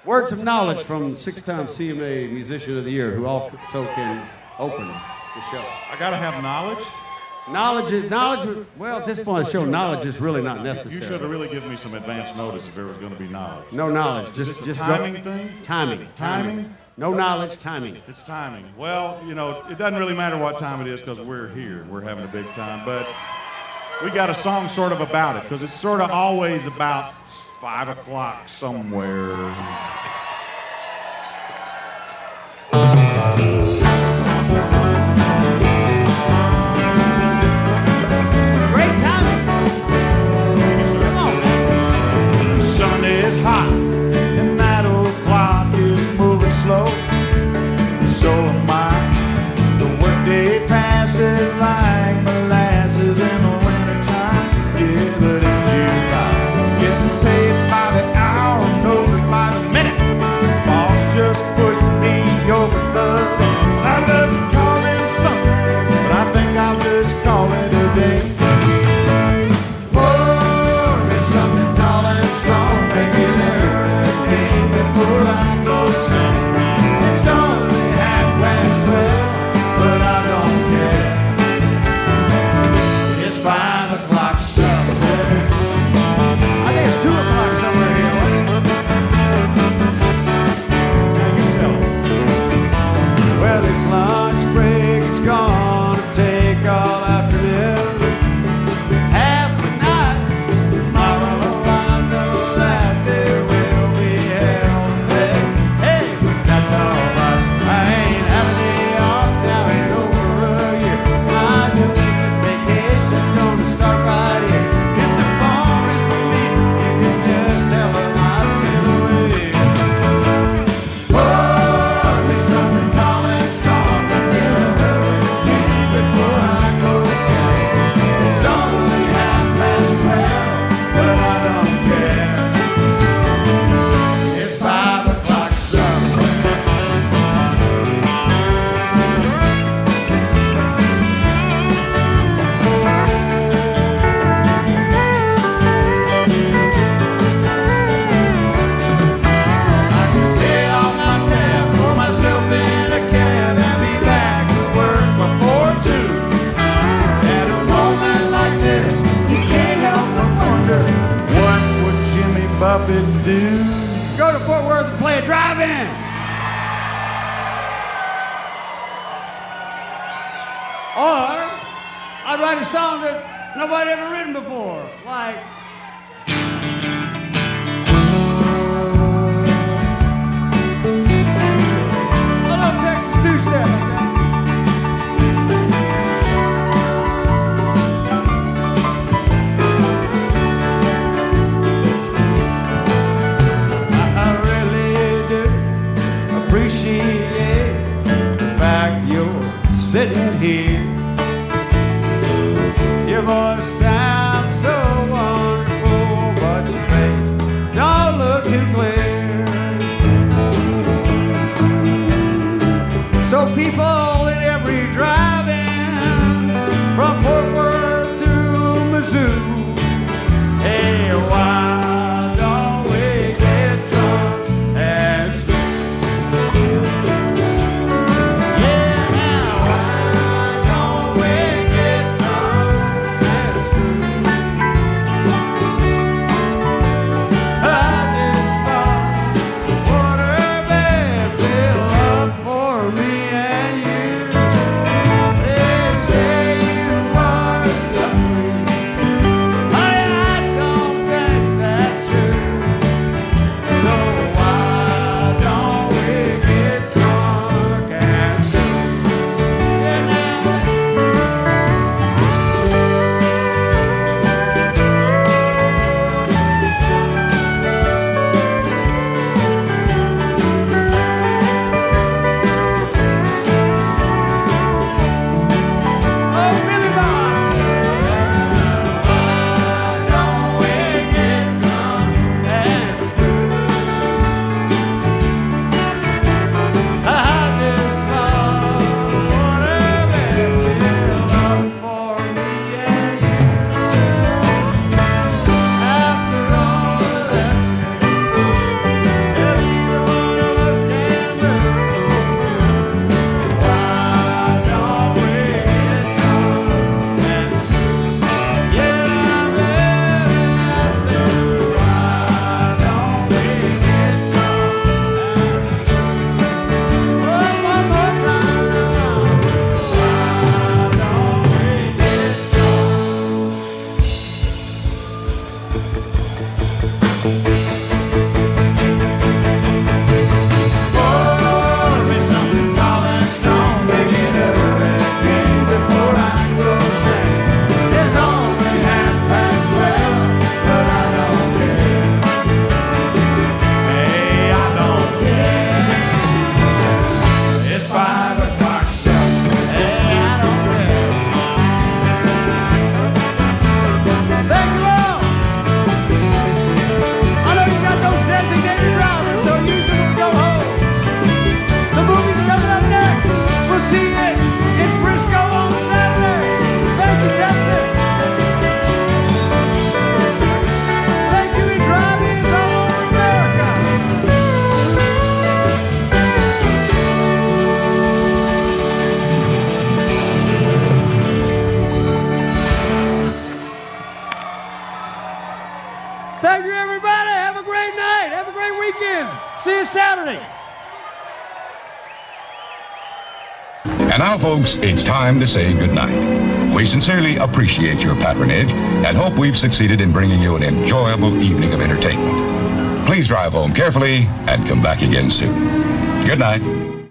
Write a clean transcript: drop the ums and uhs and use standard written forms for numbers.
Words of knowledge from six-time CMA Musician of the Year, who also can open the show. I gotta have knowledge. Knowledge. Well, at this point in the show, knowledge is really not necessary. You should have really given me some advance notice if there was going to be knowledge. No knowledge. Just timing thing. Timing. No knowledge. Timing. It's timing. Well, you know, it doesn't really matter what time it is because we're here. We're having a big time, but we got a song sort of about it because it's sort of always about 5 o'clock somewhere. So am I. The workday passes like molasses in the wintertime. Yeah, but it's July. Getting paid by the hour and over by the minute. Boss just pushed me over the limit. I love to call him something, but I think I'll just call it a day. Pour me something tall and strong. Make it a hurricane before I go sing. It's only past 12, but I don't care. It's 5 o'clock somewhere. I think it's 2 o'clock somewhere here. Now you tell me. Well, it's lunch break. It's gonna take all afternoon. Half the night. Tomorrow I know that there will be hell. Hey, but that's all right. I ain't having it off now in over a year. My Jamaican vacation's gonna start right here. If the phone is for me, you can just tell her I sent away. Pour me something tall and strong and get a hurricane before I go to sleep. It's only 12:30, but I don't care. It's 5 o'clock somewhere. I can pay off my tab, pour myself in a cab, and be back to work before 2. At a moment like this, you can't help but wonder, what would Jimmy Buffett do? Go to Fort Worth and play a drive-in. Or I'd write a song that nobody ever written before, like. Hello, Texas two-step. I really do appreciate the fact you're sitting here. Your voice sounds so wonderful, but your face don't look too clear. So people in every drive-in from Fort Worth to Mizzou, hey, why don't we get drunk at school? Yeah, now why don't we get drunk at school? I just bought a waterbed fill up for me and you. weekend. See you Saturday. And now, folks, it's time to say goodnight. We sincerely appreciate your patronage and hope we've succeeded in bringing you an enjoyable evening of entertainment. Please drive home carefully and come back again soon. Good night.